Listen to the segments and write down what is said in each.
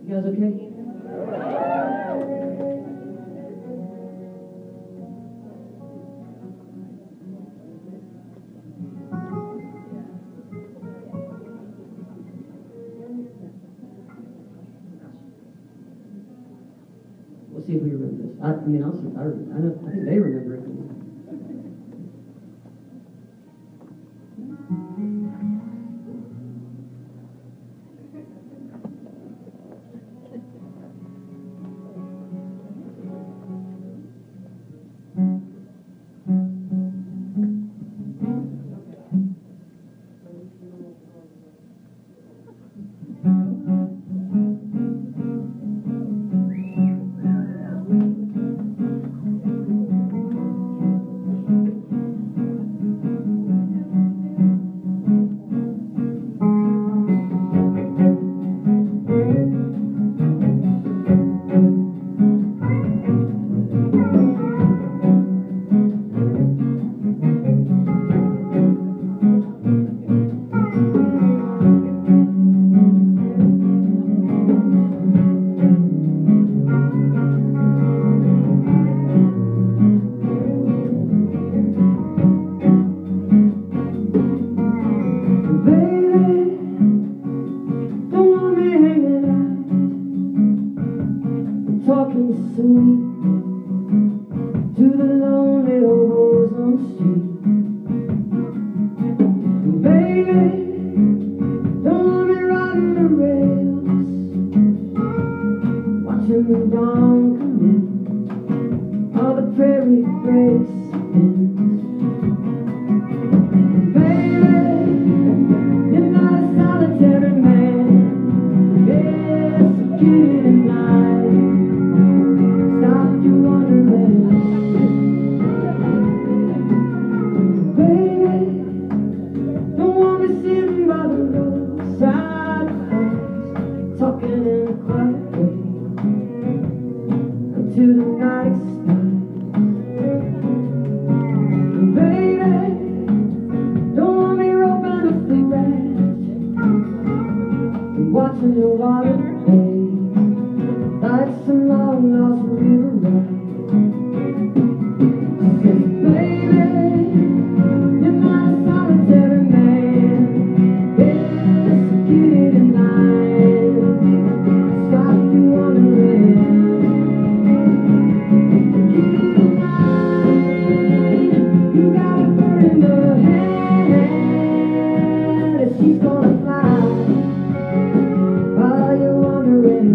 You guys okay? We'll see if we remember this. I mean, I think they remember it. Talking sweet to the lonely old on the street. Baby, don't want me riding the rails, watching the dawn come in, all the prairie breaks in. Baby, you're not a solitary man, yes, a kid at night. Talking in a quiet way until the night starts. Baby, don't want me roping up the branch and watching the water fade like some long lost river ride. Baby, you're not a solitary man, yes, a kid at night. Stop you wondering, you got a bird in the hand, and she's gonna fly while you're wondering.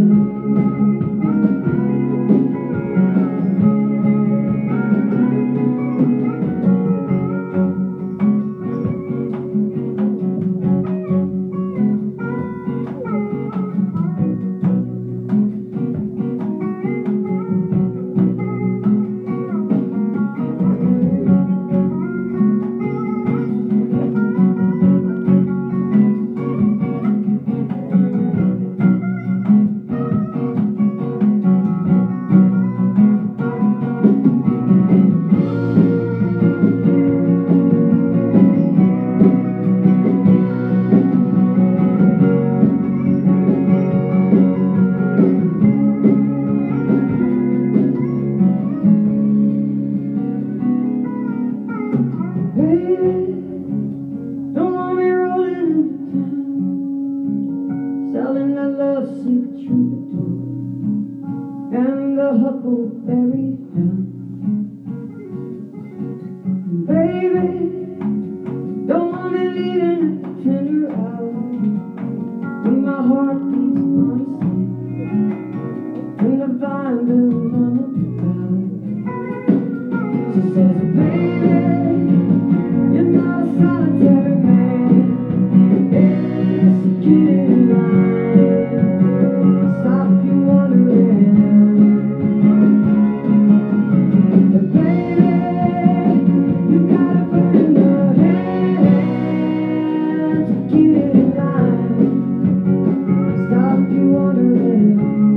Don't want me rolling into town, selling that love-sick troubadour and the huckleberry hound. Baby, don't want me leaving a tender hour when my heart beats honestly and the vine blooms on the bough. She says, baby, you're not a solitary man, yes, a kid at night. Stop you wondering, but baby, you got a bird in the hand, a kid at night. Stop you wondering.